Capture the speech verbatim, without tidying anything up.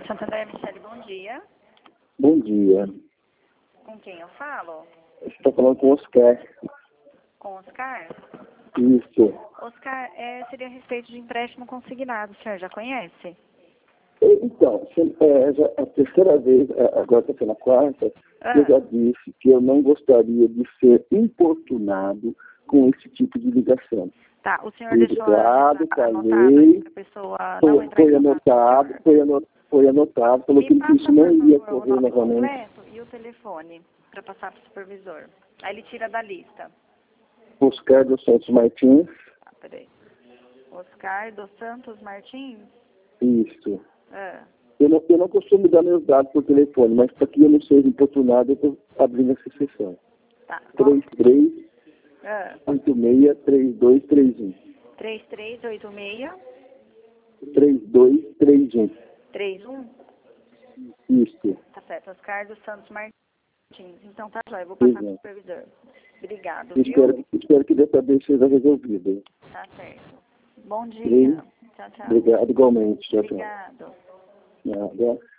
Santander, Michele, bom dia. Bom dia. Com quem eu falo? Estou falando com o Oscar. Com Oscar? Isso. Oscar, é, seria a respeito de empréstimo consignado, o senhor já conhece? Então, é, já, a terceira vez, agora está sendo a quarta, Ah. eu já disse que eu não gostaria de ser importunado com esse tipo de ligação. Tá, o senhor Fui deixou educado, a, anotado falei, para a pessoa foi, não entrar foi em contato anotado, com o senhor? foi anotado, foi anotado, falou Me que passa, isso não por ia favor, o ocorrer nome novamente. completo e o telefone para passar para o supervisor. Aí ele tira da lista. Oscar dos Santos Martins. Ah, peraí. Oscar dos Santos Martins? Isso. Ah. Eu não, eu não costumo dar meus dados por telefone, mas para que eu não seja importunado, eu estou abrindo essa sessão. Tá. três três Ah. oito seis três dois três um. três três oito seis três dois três um. três um? Isso. Tá certo, Oscar dos Santos Martins. Então tá jóia, eu vou passar para o Exato. supervisor. Obrigado, Eu viu? espero, espero que dessa vez seja resolvido. Tá certo. Bom dia. Sim. Tchau, tchau. Obrigado igualmente. Tchau, tchau. Obrigado. Nada.